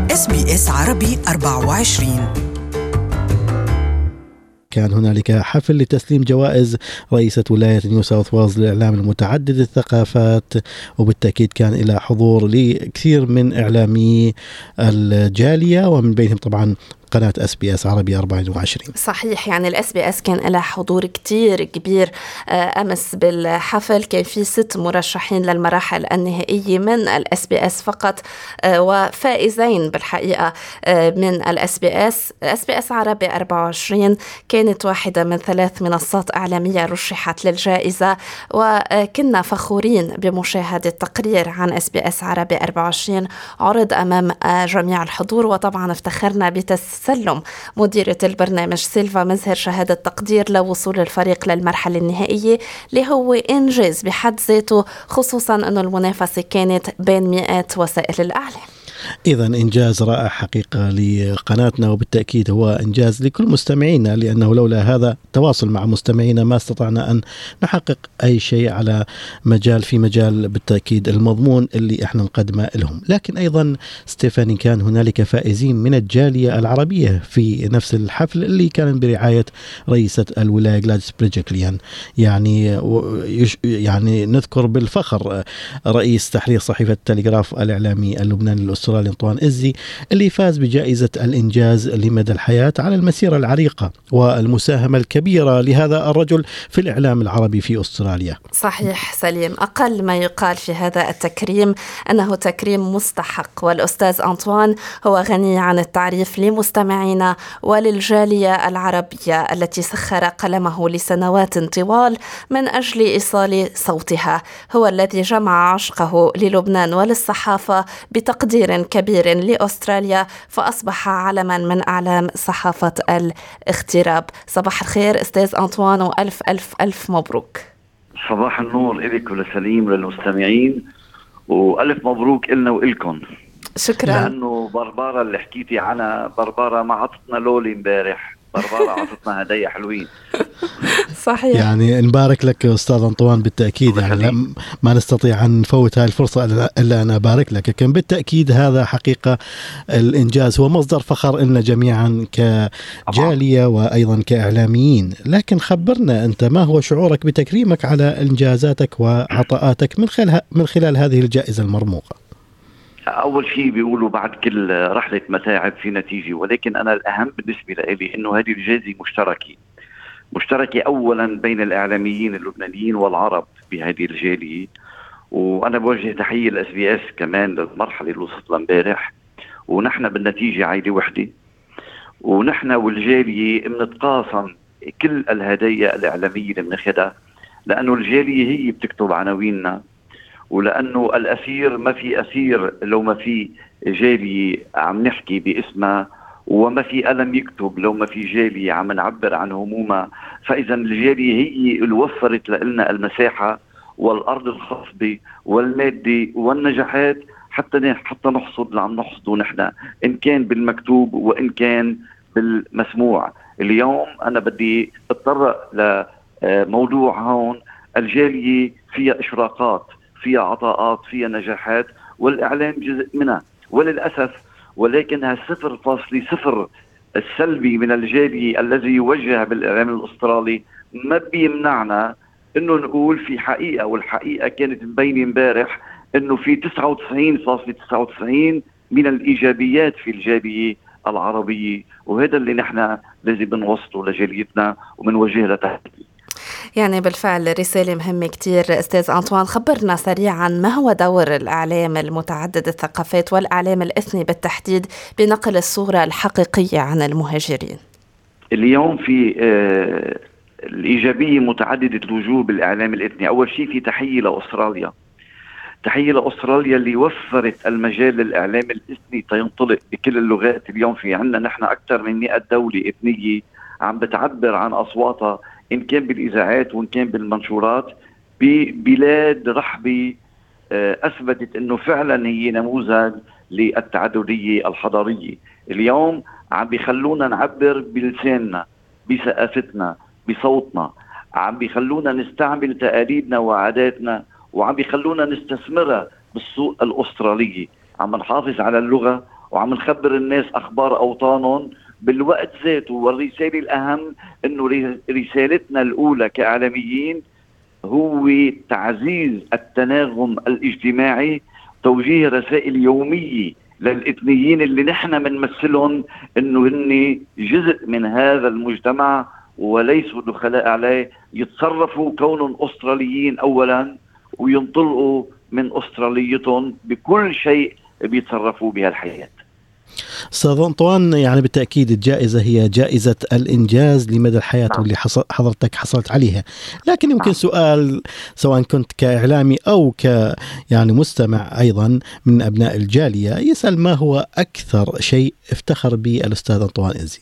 SBS عربي 24. كان هنالك حفل لتسليم جوائز رئيسة ولاية نيو ساوث ويلز للإعلام المتعدد الثقافات، وبالتأكيد كان إلى حضور لكثير من إعلامي الجالية، ومن بينهم طبعا قناة SBS عربي 24. صحيح، يعني SBS كان لها حضور كتير كبير أمس بالحفل. كان في 6 مرشحين للمراحل النهائية من SBS فقط، وفائزين بالحقيقة من SBS عربي 24 كانت واحدة من 3 منصات إعلامية رشحت للجائزة، وكنا فخورين بمشاهدة تقرير عن SBS عربي 24 عرض أمام جميع الحضور. وطبعا افتخرنا بتسلم مديرة البرنامج سيلفا مزهر شهادة تقدير لوصول الفريق للمرحلة النهائية، اللي هو إنجاز بحد ذاته، خصوصا أنه المنافسة كانت بين مئات وسائل الإعلام. إذن إنجاز رائع حقيقة لقناتنا، وبالتأكيد هو إنجاز لكل مستمعينا، لأنه لولا هذا التواصل مع مستمعينا ما استطعنا أن نحقق أي شيء على مجال بالتأكيد المضمون اللي إحنا نقدمه لهم. لكن أيضا ستيفاني، كان هنالك فائزين من الجالية العربية في نفس الحفل اللي كان برعاية رئيسة الولاية غلاديس بريجكليان. يعني نذكر بالفخر رئيس تحرير صحيفة التلغراف الإعلامي اللبناني الأسترالي أنطوان إزي، اللي فاز بجائزة الإنجاز لمدى الحياة على المسيرة العريقة والمساهمة الكبيرة لهذا الرجل في الإعلام العربي في أستراليا. صحيح سليم، أقل ما يقال في هذا التكريم أنه تكريم مستحق، والأستاذ أنطوان هو غني عن التعريف لمستمعينا وللجالية العربية التي سخر قلمه لسنوات طوال من أجل إيصال صوتها. هو الذي جمع عشقه للبنان وللصحافة بتقدير كبير لأستراليا، فأصبح علما من أعلام صحافة الاغتراب. صباح الخير أستاذ أنطوان، وألف ألف ألف مبروك. صباح النور إليك ولسليم للمستمعين، وألف مبروك إلنا وإلكم. شكرا. لأنه بربارة اللي حكيتي عنها، بربارة ما عطتنا لولي امبارح، بربارة عطتنا هدايا حلوين. صحيح، يعني نبارك لك أستاذ أنطوان بالتأكيد. يعني ما نستطيع أن نفوت هاي الفرصة إلا أن أبارك لك. لكن بالتأكيد هذا حقيقة الإنجاز هو مصدر فخر لنا جميعا كجالية وأيضا كإعلاميين. لكن خبرنا أنت، ما هو شعورك بتكريمك على إنجازاتك وعطاءاتك من خلال هذه الجائزة المرموقة؟ أول شيء بيقولوا بعد كل رحلة متاعب في نتيجة، ولكن أنا الأهم بالنسبة لي إنه هذه الجائزة مشتركة أولا بين الإعلاميين اللبنانيين والعرب بهذه الجالية. وأنا بوجه تحية لSBS كمان للمرحلة اللي وصلت لها امبارح، ونحن بالنتيجة عائلة وحدة، ونحن والجالية بنتقاسم كل الهدايا الإعلامية اللي بناخدها، لأنه الجالية هي بتكتب عناويننا، ولأنه الأثير ما في أثير لو ما في جالية عم نحكي باسمها، وما في ألم يكتب لو ما في جالية عم نعبر عن همومها. فإذا الجالية هي اللي وفرت لنا المساحة والأرض الخصبة والمادة والنجاحات حتى نحصد اللي عم نحصده نحن، إن كان بالمكتوب وإن كان بالمسموع. اليوم أنا بدي أتطرق لموضوع هون. الجالية فيها إشراقات، فيها عطاءات، فيها نجاحات، والإعلام جزء منها وللأسف. ولكن ه0.0 السلبي من الجالية الذي يوجه بالإعلام الأسترالي ما بيمنعنا إنه نقول في حقيقة، والحقيقة كانت مبينة امبارح إنه في 99.99 من الإيجابيات في الجالية العربية، وهذا اللي نحن لازم نوصله لجاليتنا ومنوجه لها تحدي. يعني بالفعل رسالة مهمة كتير. أستاذ أنطوان، خبرنا سريعا ما هو دور الإعلام المتعدد الثقافات والإعلام الإثني بالتحديد بنقل الصورة الحقيقية عن المهاجرين؟ اليوم في الإيجابية متعددة الوجوه بالإعلام الإثني. أول شيء في تحية لأستراليا اللي وفرت المجال للإعلام الإثني تينطلق بكل اللغات. اليوم في عنا نحن أكثر من 100 دولة إثنية عم بتعبر عن أصواتها، إن كان بالإذاعات وإن كان بالمنشورات، ببلاد رحبة أثبتت أنه فعلا هي نموذج للتعددية الحضارية. اليوم عم بيخلونا نعبر بلساننا، بثقافتنا، بصوتنا، عم بيخلونا نستعمل تقاليدنا وعاداتنا، وعم بيخلونا نستثمرها بالسوق الأسترالية. عم نحافظ على اللغة وعم نخبر الناس أخبار أوطانهم بالوقت ذاته. والرسالة الأهم أنه رسالتنا الأولى كإعلاميين هو تعزيز التناغم الاجتماعي، توجيه رسائل يومية للإثنيين اللي نحن بنمثلهم أنه هن جزء من هذا المجتمع وليسوا دخلاء عليه، يتصرفوا كونهم أستراليين أولا وينطلقوا من أستراليتهم بكل شيء بيتصرفوا بها الحياة. أستاذ أنطوان، يعني بالتأكيد الجائزة هي جائزة الإنجاز لمدى الحياة واللي حضرتك حصلت عليها، لكن يمكن سؤال سواء كنت كإعلامي أو يعني مستمع أيضا من أبناء الجالية يسأل ما هو أكثر شيء افتخر به الأستاذ أنطوان إنزي؟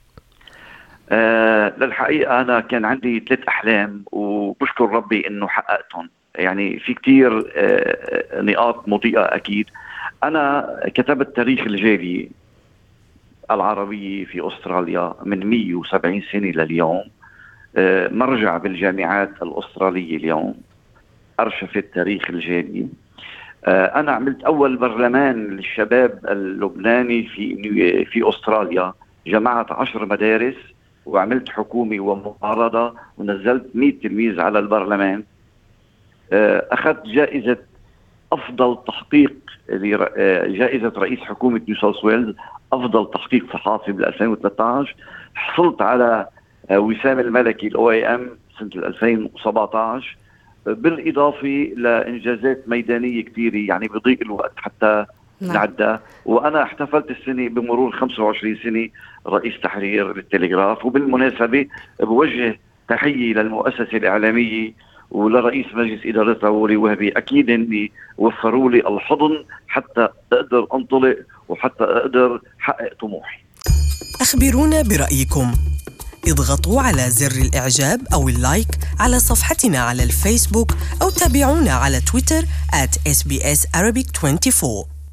للحقيقة أنا كان عندي 3 أحلام وبشكر ربي إنه حققتهم. يعني في كتير نقاط مضيئة أكيد. أنا كتبت تاريخ الجالية العربية في أستراليا من 170 سنة لليوم، مرجع بالجامعات الأسترالية اليوم، أرشفت تاريخ الجالية. أنا عملت أول برلمان للشباب اللبناني في أستراليا، جمعت 10 مدارس وعملت حكومة ومعارضة ونزلت 100 تلميذ على البرلمان. أخذت جائزة أفضل تحقيق، جائزة رئيس حكومة نيو ساوث ويلز أفضل تحقيق صحافي بال 2013. حصلت على وسام الملكي الOIM سنة 2017، بالإضافة لإنجازات ميدانية كثيرة يعني بضيق الوقت حتى نعدها. وأنا احتفلت السنة بمرور 25 سنة رئيس تحرير للتلغراف. وبالمناسبة بوجه تحية للمؤسسة الإعلامية ولرئيس مجلس إدارتها ولي وهبي، أكيد أني وفروا لي الحضن حتى أقدر أنطلق وحتى أقدر حقق طموحي. أخبرونا برأيكم، اضغطوا على زر الإعجاب أو اللايك على صفحتنا على الفيسبوك أو تابعونا على تويتر @SBS Arabic 24.